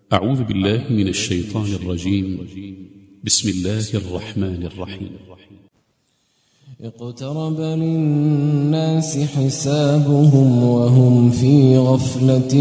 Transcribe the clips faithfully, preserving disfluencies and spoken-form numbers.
أعوذ بالله من الشيطان الرجيم. بسم الله الرحمن الرحيم. اقترب للناس حسابهم وهم في غفلة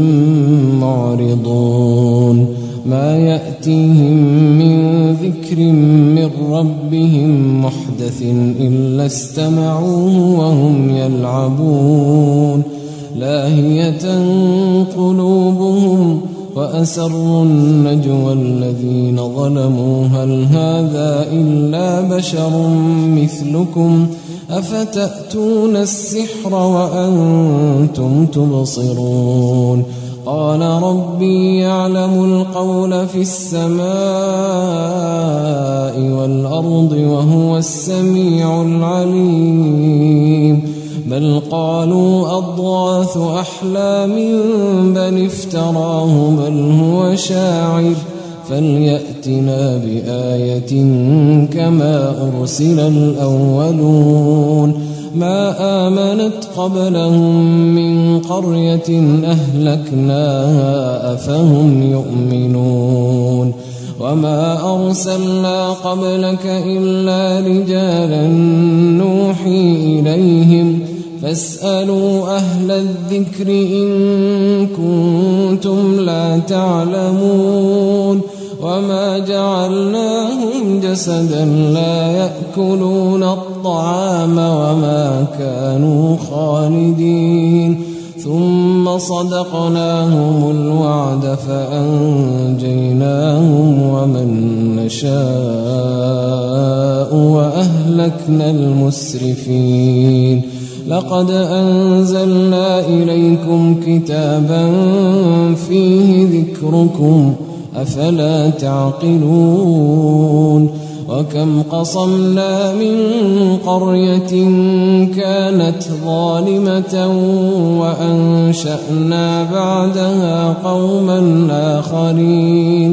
معرضون ما يأتيهم من ذكر من ربهم محدث إلا استمعوه وهم يلعبون لاهية قلوبهم وأسروا النجوى الذين ظلموا هل هذا إلا بشر مثلكم أفتأتون السحر وأنتم تبصرون قال ربي يعلم القول في السماء والأرض وهو السميع العليم بل قالوا أضغاث أحلام بل افتراه بل هو شاعر فليأتنا بآية كما أرسل الأولون ما آمنت قبلهم من قرية أهلكناها أفهم يؤمنون وما أرسلنا قبلك إلا رجالا نوحي إليهم فاسألوا أهل الذكر إن كنتم لا تعلمون وما جعلناهم جسدا لا يأكلون الطعام وما كانوا خالدين ثم صدقناهم الوعد فأنجيناهم ومن نشاء وأهلكنا المسرفين لقد أنزلنا إليكم كتابا فيه ذكركم أفلا تعقلون وكم قصمنا من قرية كانت ظالمة وأنشأنا بعدها قوما آخرين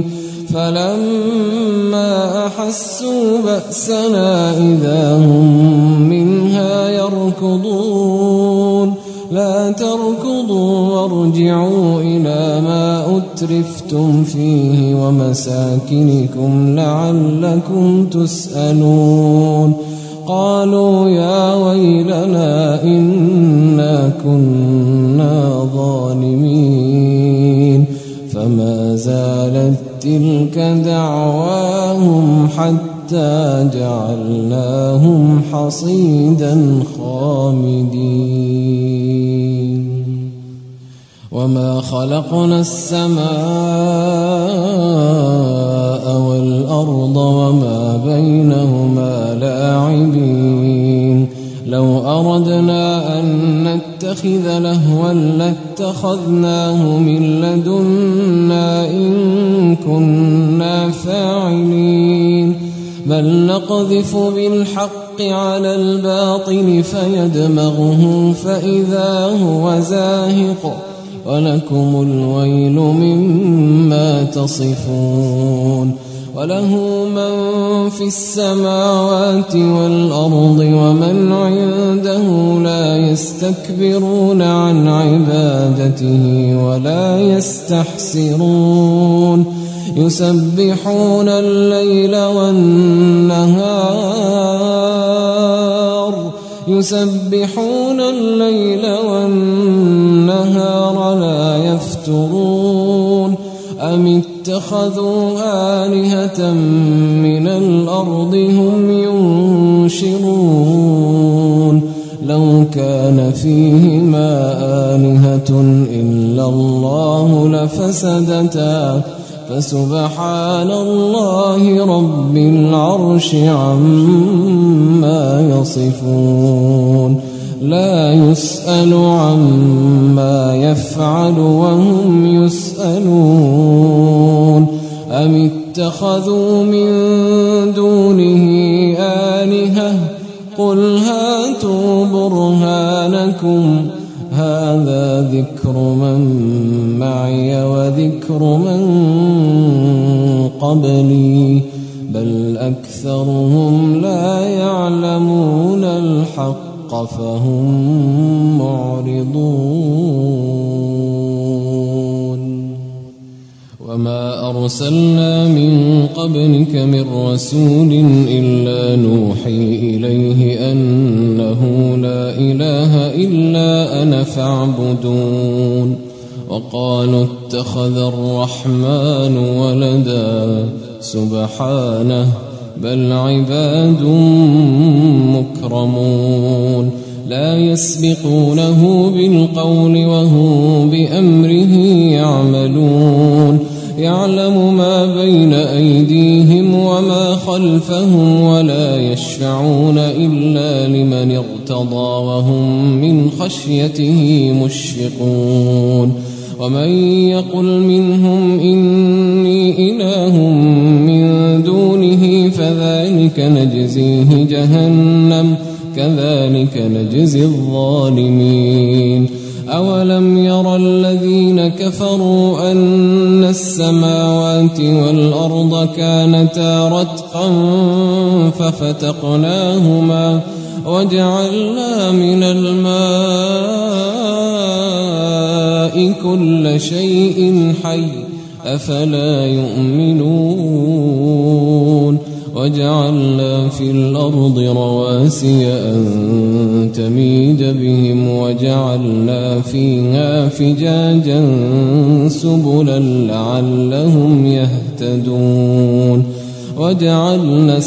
فلما أحسوا بأسنا إذا هم منها يركضون لا تركضوا وارجعوا إلى ما أترفتم فيه ومساكنكم لعلكم تسألون قالوا يا ويلنا إنا كنا ظالمين فما زالت تلك دعواهم حتى جعلناهم حصيدا خامدين وما خلقنا السماء والأرض وما بينهما لاعبين لو أردنا أن نتخذ لهوا لاتخذناه من لدنا إن كنا فاعلين بل نقذف بالحق على الباطل فيدمغه فإذا هو زاهق ولكم الويل مما تصفون وله من في السماوات والأرض ومن عنده لا يستكبرون عن عبادته ولا يستحسرون يسبحون الليل والنهار يسبحون الليل والنهار لا يفترون أم اتخذوا آلهة من الأرض هم ينشرون لو كان فيهما آلهة إلا الله لفسدتا فسبحان الله رب العرش عما يصفون لا يسأل عما يفعل وهم يسألون أم اتخذوا من دونه آلهة قل هاتوا برهانكم هذا ذكر من معي وذكر من قبلي بل أكثرهم لا يعلمون الحق فهم معرضون وما أرسلنا من قبلك من رسول إلا نوحي إليه أنه لا إله إلا أنا فاعبدون وقالوا اتخذ الرحمن ولدا سبحانه بل عباد مكرمون لا يسبقونه بالقول وهم بأمره يعملون يعلم ما بين أيديهم وما خلفهم ولا يشفعون إلا لمن ارتضى وهم من خشيته مشفقون ومن يقل منهم إني إله من دونه فذلك نجزيه جهنم كذلك نجزي الظالمين أولم يرى الذين كفروا أن السماوات والأرض كانتا رتقا ففتقناهما وجعلنا من الماء كل شيء حي أفلا يؤمنون وجعلنا في الأرض رواسي أن تميد بهم وجعلنا فيها فجاجا سبلا لعلهم يهتدون وجعلنا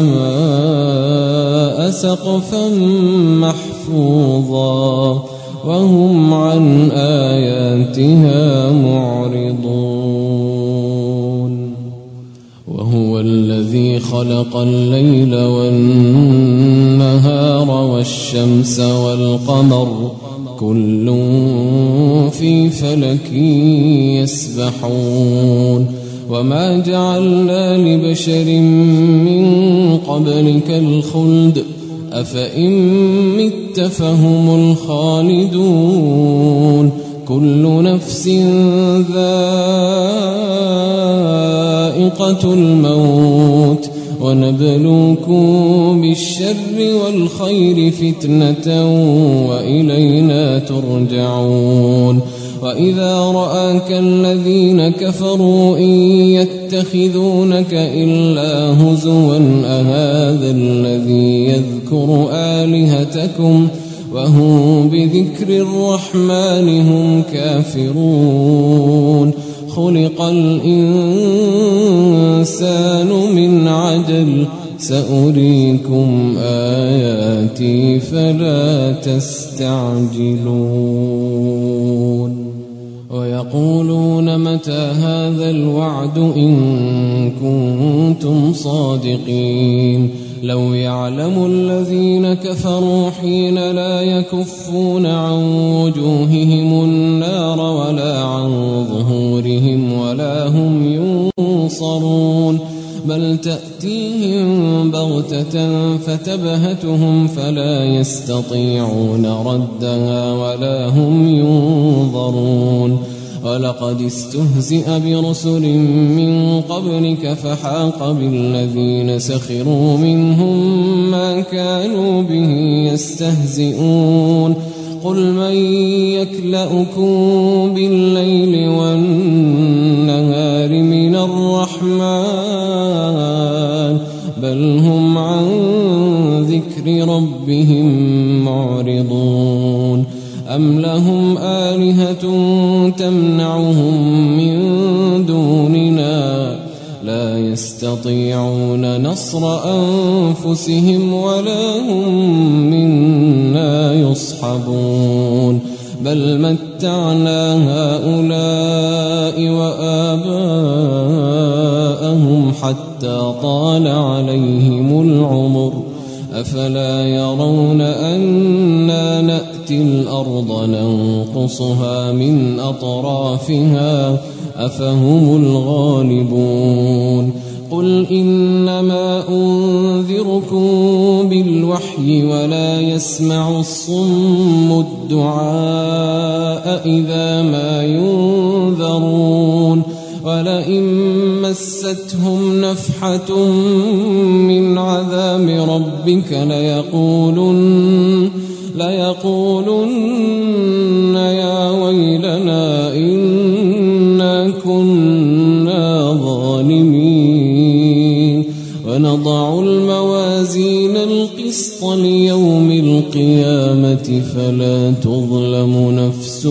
السماء سقفا محفوظا وهم عن آياتها معرضون وهو الذي خلق الليل والنهار والشمس والقمر كل في فلك يسبحون وما جعلنا لبشر من قبلك الخلد أفإن مت فهم الخالدون كل نفس ذائقة الموت ونبلوكم بالشر والخير فتنة وإلينا ترجعون وإذا رآك الذين كفروا إن يتخذونك إلا هزوا أهذا الذي يذكر آلهتكم وهم بذكر الرحمن هم كافرون خلق الإنسان من عجل سأريكم آياتي فلا تستعجلون ويقولون متى هذا الوعد إن كنتم صادقين لو يعلم الذين كفروا حين لا يكفون عن وجوههم النار ولا عن ظهورهم ولا هم ينصرون بل تأتيهم بغتة فتبهتهم فلا يستطيعون ردها ولا هم ينظرون ولقد استهزئ برسل من قبلك فحاق بالذين سخروا منهم ما كانوا به يستهزئون قل من يكلأكم بالليل والنهار من الرحمن بل هم عن ذكر ربهم معرضون أم لهم آلهة تمنعهم من دوننا لا يستطيعون نصر أنفسهم ولا هم منا يصحبون بل متعنا هؤلاء وآباءهم حتى طال عليهم العمر أفلا يرون أنا نأتي الأرض ننقصها من أطرافها أفهم الغالبون قل إنما أنذركم بالوحي ولا يسمع الصم الدعاء إذا ما ينذرون ولئن مستهم نفحة من عذاب ربك ليقولن ليقولن يا ويلنا إنا كنا كنا ظالمين ونضع الموازين القسط ليوم القيامة فلا تظلم نفس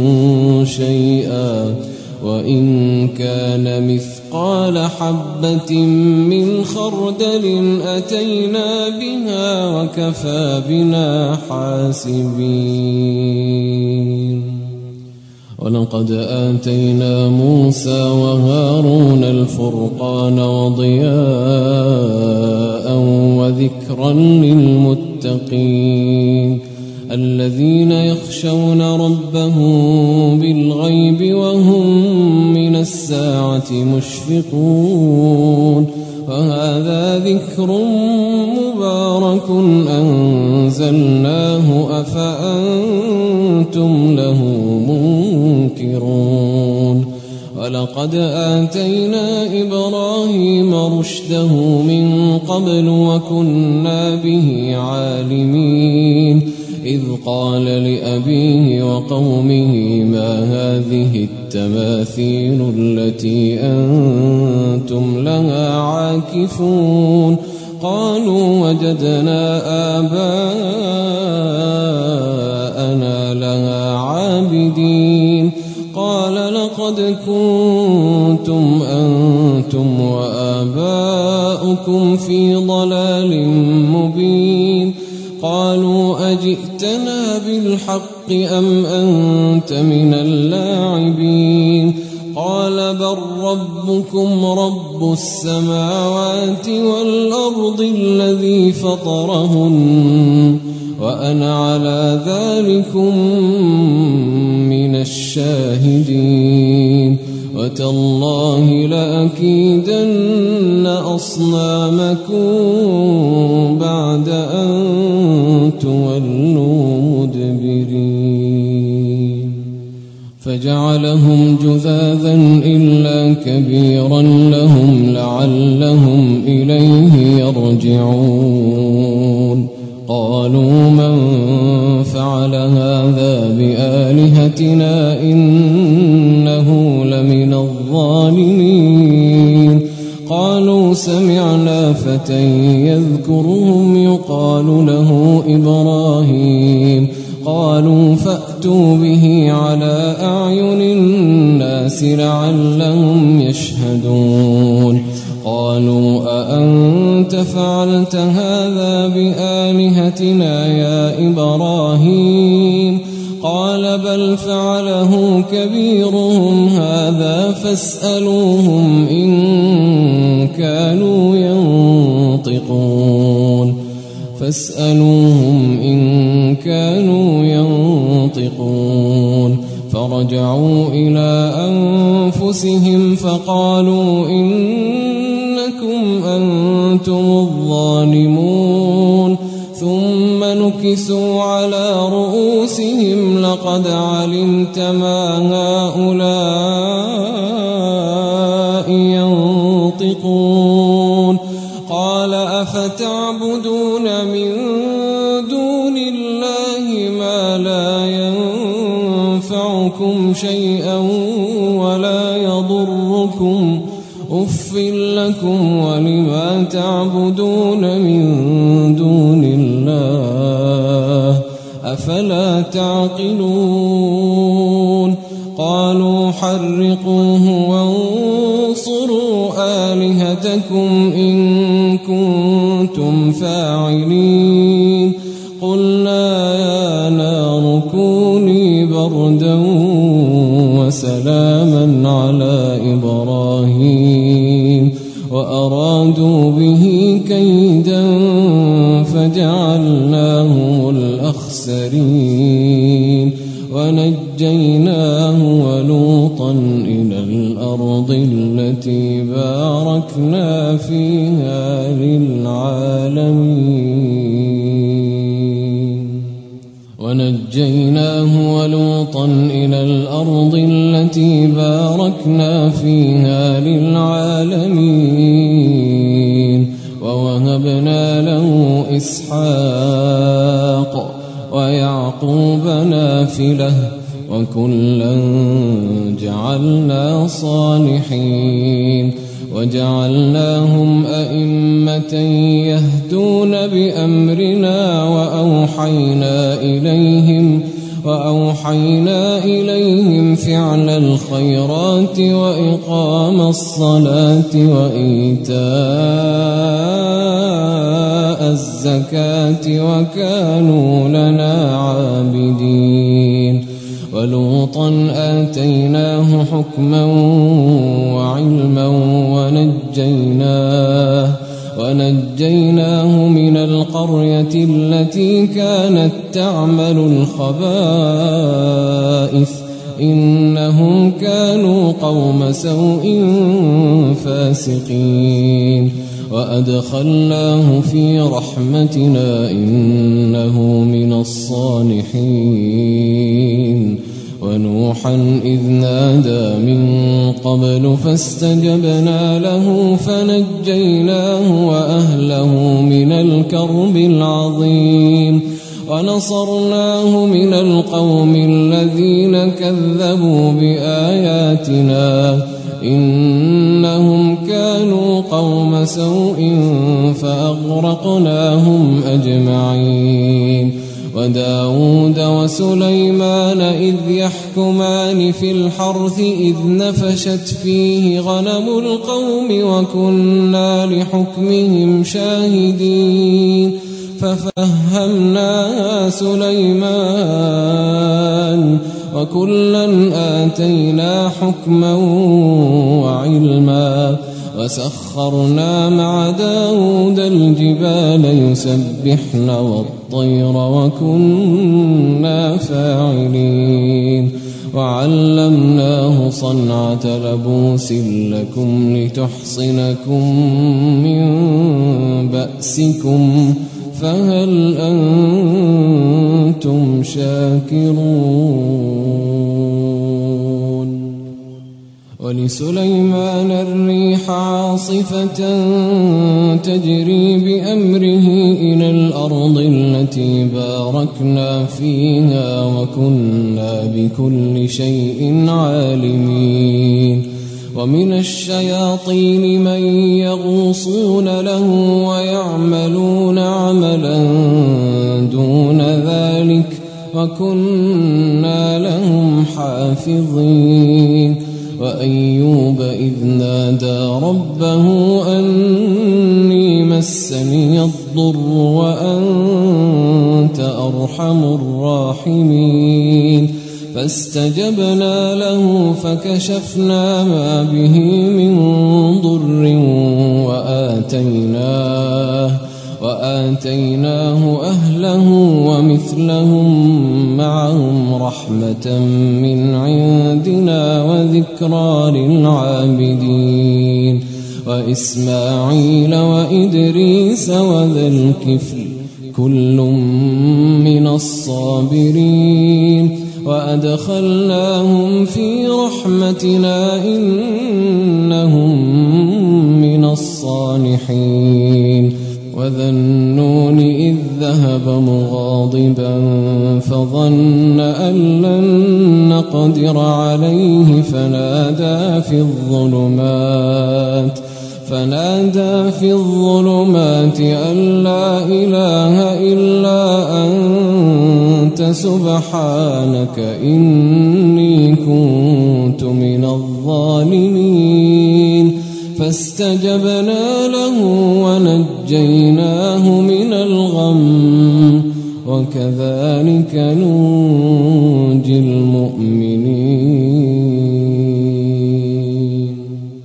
شيئا وإن كان مثقال حبة من خردل أتينا بها وكفى بنا حاسبين ولقد آتينا موسى وهارون الفرقان وضياء وذكرا للمتقين الذين يخشون ربهم بالغيب وهم من الساعة مشفقون وهذا ذكر مبارك أنزلناه أفأنتم له منكرون ولقد آتينا إبراهيم رشده من قبل وكنا به عالمين إذ قال لأبيه وقومه ما هذه التماثيل التي أنتم لها عاكفون قالوا وجدنا آباءنا لها عابدين قال لقد كنتم أنتم وآباؤكم في ضلال مبين قالوا أجئتنا بالحق أم أنت من اللاعبين قال بل ربكم رب السماوات والأرض الذي فطرهن وأنا على ذلكم من الشاهدين وتالله لأكيدن أصنامكم بعد أن تولوا مدبرين فجعلهم جذاذا إلا كبيرا لهم لعلهم إليه يرجعون قالوا من فعل هذا بآلهتنا إنه لمن الظالمين قالوا سمعنا فتى يذكرهم يقال له إبراهيم قالوا فأتوا به على أعين الناس لعلهم يشهدون قالوا أأنت فعلت هذا بآلهتنا يا إبراهيم قال بل فعله كبيرهم هذا فاسألوهم إن كانوا ينطقون فاسألوهم إن كانوا ينطقون فرجعوا إلى أنفسهم فقالوا إنكم أنتم الظالمون ثم نكسوا على رؤوسهم لقد علمت ما هؤلاء ينطقون قال أفتعبدون من دون الله ما لا ينفعكم شيئا ولا يضركم أف لكم ولما تعبدون من دون الله أفلا تعقلون قالوا حرقوه وانصروا آلهتكم إن كنتم فاعلين قلنا يا نار كوني بردا وسلاما على إبراهيم وأرادوا به كيدا فجعلناهم الأخسرين ونجيناه ولوطا إلى الأرض التي باركنا فيها للعالمين ونجيناه ولوطا إلى الأرض التي باركنا فيها للعالمين ووهبنا له إسحاق ويعقوب نافلة وكلا جعلنا صالحين وجعلناهم أئمة يهدون بأمرنا وأوحينا إليهم وأوحينا إليهم فعل الخيرات وإقام الصلاة وإيتاء الزكاة وكانوا لنا عابدين ولوطا آتيناه حكما وعلما ونجيناه ونجيناه من القرية التي كانت تعمل الخبائث إنهم كانوا قوم سوء فاسقين وأدخلناه في رحمتنا إنه من الصالحين ونوحا إذ نادى من قبل فاستجبنا له فنجيناه وأهله من الكرب العظيم ونصرناه من القوم الذين كذبوا بآياتنا إنهم كانوا قوم سوء فأغرقناهم أجمعين وداود وسليمان إذ يحكمان في الحرث إذ نفشت فيه غنم القوم وكنا لحكمهم شاهدين ففهمناها سليمان وكلا آتينا حكما وعلما وسخرنا مع داود الجبال يسبحن والطير وكنا فاعلين وعلمناه صنعة لبوس لكم لتحصنكم من بأسكم فهل أنتم شاكرون ولسليمان الريح عاصفة تجري بأمره إلى الأرض التي باركنا فيها وكنا بكل شيء عالمين ومن الشياطين من يغوصون له ويعملون عملا دون ذلك وكنا لهم حافظين وأيوب إذ نادى ربه أني مسني الضر وأنت أرحم الراحمين فاستجبنا له فكشفنا ما به من ضر وآتيناه وآتيناه أهله ومثلهم معهم رحمة من عندنا وذكرى للعابدين وإسماعيل وإدريس وذا الكفل كل من الصابرين وأدخلناهم في رحمتنا إنهم من الصالحين وذا النون إذ ذهب مغاضبا فظن أن لن نقدر عليه فنادى في الظلمات فنادى في الظلمات أن لا إله إلا أنت سبحانك إني كنت من الظالمين فاستجبنا له ونجيناه من الغم وكذلك ننجي المؤمنين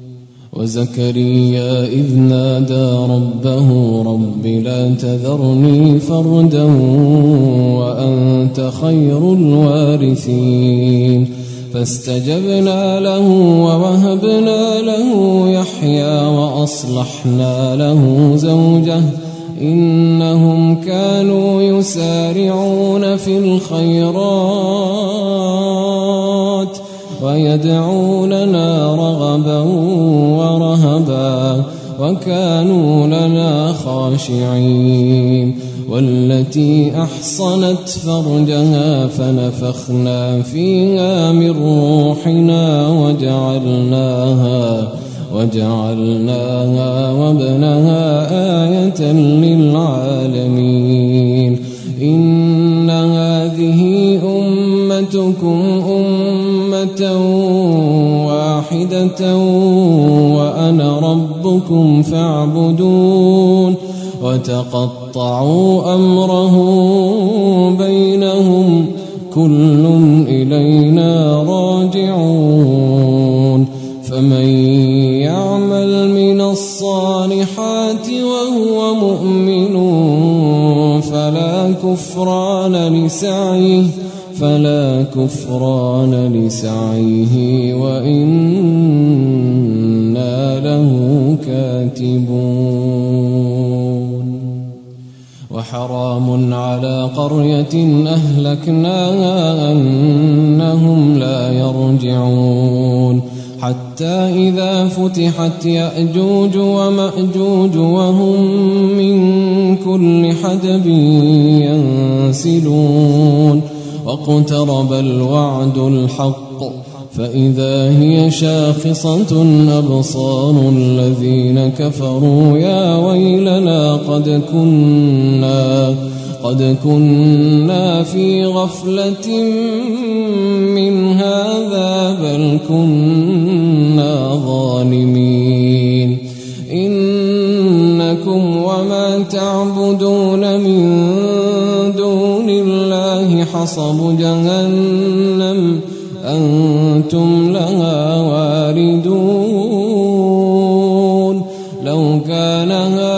وزكريا إذ نادى ربه رب لا تذرني فردا وأنت خير الوارثين فاستجبنا له ووهبنا له يحيى وأصلحنا له زوجه إنهم كانوا يسارعون في الخيرات ويدعوننا رغبا ورهبا وكانوا لنا خاشعين والتي أحصنت فرجها فنفخنا فيها من روحنا وجعلناها وجعلناها وابنها آية للعالمين إن هذه أمتكم أمة واحدة وأنا ربكم فاعبدون وتقطعوا أمرهم بينهم كل إلينا راجعون فمن يعمل من الصالحات وهو مؤمن فلا كفران لسعيه فلا كفران لسعيه وإنا له كاتبون وحرام على قرية أهلكناها أنهم لا يرجعون حتى إذا فتحت يأجوج ومأجوج وهم من كل حدب ينسلون واقترب الوعد الحق فإذا هي شاخصة أبصار الذين كفروا يا ويلنا قد كنا قد كنا في غفلة من هذا بل كنا ظالمين إنكم وما تعبدون من دون الله حصب جهنم أنتم لها واردون لو كان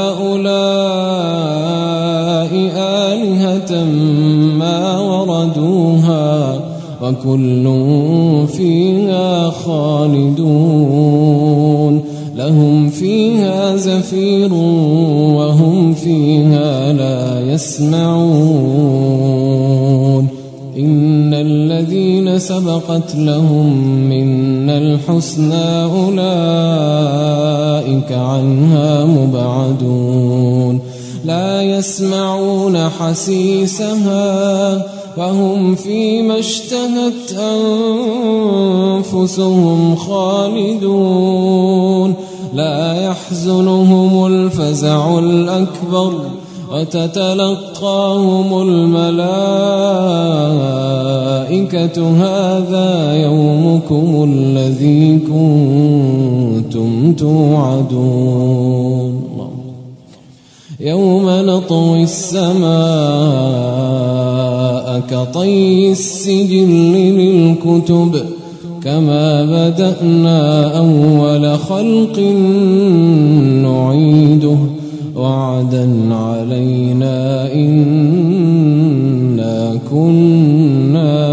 هؤلاء آلهة ما وردوها وكل فيها خالدون لهم فيها زفير وهم فيها لا يسمعون إن الذين سبقت لهم منا الحسنى أولئك عنها مبعدون لا يسمعون حسيسها وهم فيما اشتهت أنفسهم خالدون لا يحزنهم الفزع الأكبر وتتلقاهم الملائكة هذا يومكم الذي كنتم توعدون يوم نطوي السماء كطي السجل للكتب كما بدأنا أول خلق نعيده وعدا علينا إنا كنا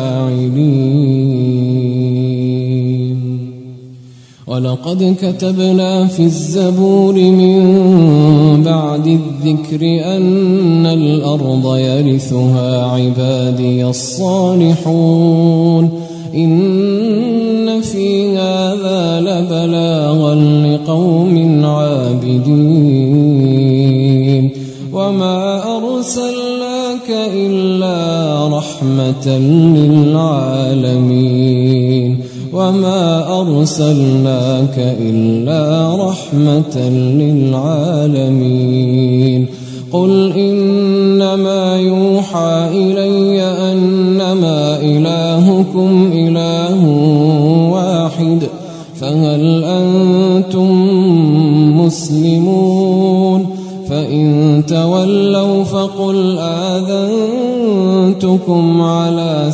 فاعلين ولقد كتبنا في الزبور من بعد الذكر أن الأرض يرثها عبادي الصالحون إن في هذا لبلاغا لقوم عابدين وما أرسلناك إلا رحمة للعالمين وما أرسلناك إلا رحمة للعالمين قل إنما يوحى إلي أنما إلهكم إله واحد فهل أنتم مسلمون فإن تولوا فقل آذنتكم على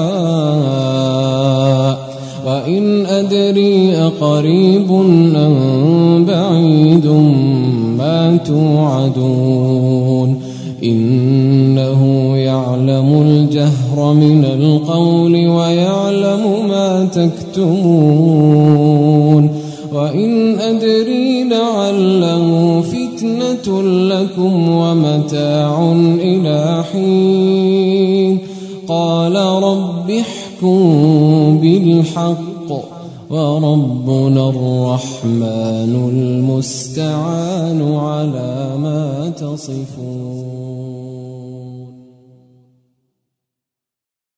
سواء وإن أدري أقريب أم بعيد ما توعدون إنه يعلم الجهر من القول ويعلم ما تكتمون وإن أدري لعله فتنة لكم ومتاع إلى حين قال رب احكم بالحق وربنا الرحمن المستعان على ما تصفون.